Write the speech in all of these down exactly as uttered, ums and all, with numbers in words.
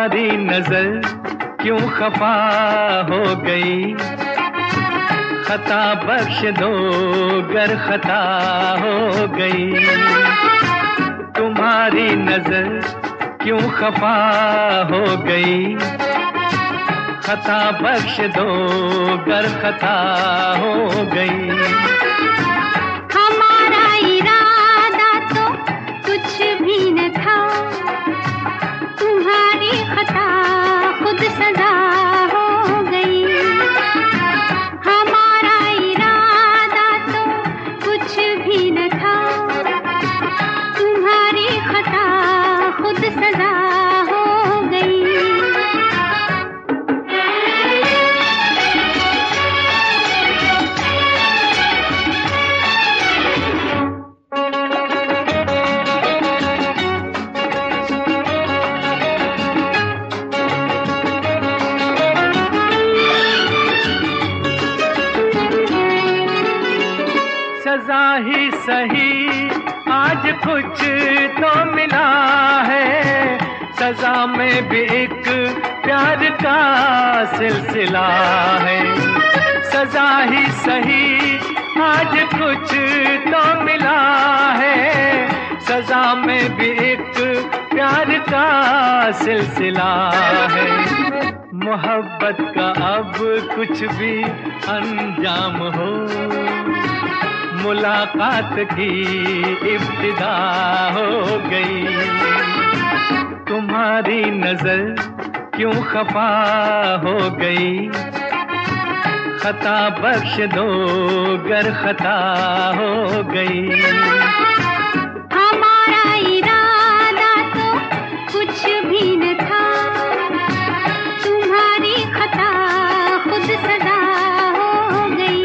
तुम्हारी नजर क्यों खफा हो गई, खता बख्श दो गर खता हो गई। तुम्हारी नजर क्यों खफा हो गई, खता बख्श दो गर खता हो गई। हमारा इरादा तो कुछ भी न था, तुम्हारी खता खुद सजा हो गई। हमारा इरादा तो कुछ भी न था, तुम्हारी खता खुद सजा हो गई। सजा ही सही आज कुछ तो मिला है, सजा में भी एक प्यार का सिलसिला है। सजा ही सही आज कुछ तो मिला है, सजा में भी एक प्यार का सिलसिला है। मोहब्बत का अब कुछ भी अंजाम हो, मुलाकात की इब्तिदा हो गई। तुम्हारी नजर क्यों खफा हो गई, खता बख्श दो गर खता हो गई। हमारा इरादा तो कुछ भी न था, तुम्हारी खता खुद सजा हो गई।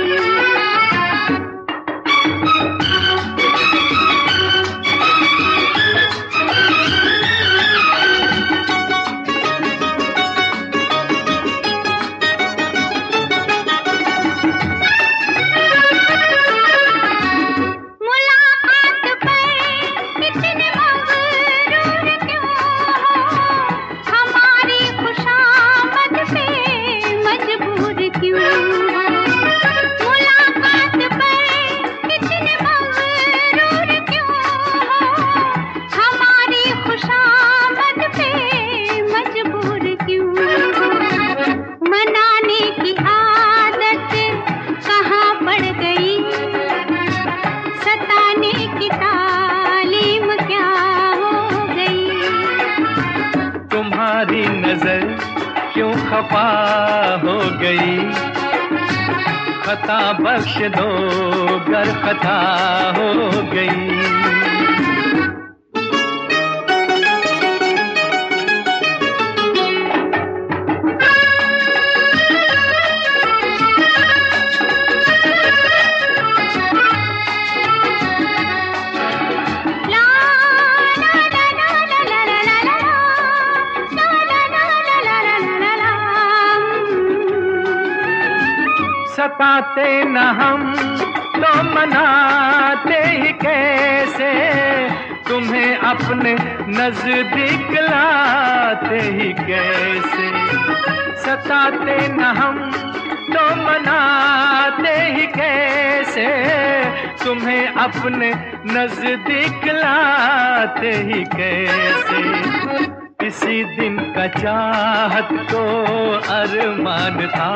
तुम्हारी नजर क्यों खफा हो गई, खता बख्श दो गर खता हो गई। सताते न हम तो मनाते ही कैसे, तुम्हें अपने नजदीक लाते ही कैसे। सताते न हम तो मनाते ही कैसे, तुम्हें अपने नजदीक लाते ही कैसे। इसी दिन का चाहत को अरमान था,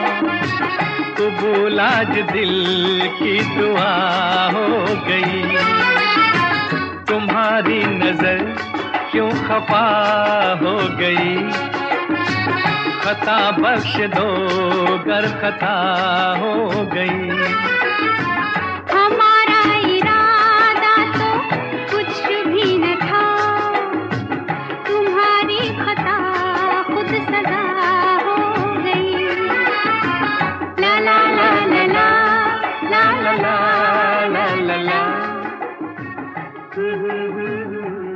कबूल आज दिल की दुआ हो गई। तुम्हारी नजर क्यों खफा हो गई, खता बख्श दो गर खता हो गई। हमारा इरादा तो कुछ भी न था, तुम्हारी खता खुद सजा हो गई। ला ला ला ला ला ला ला ला ला ला ला।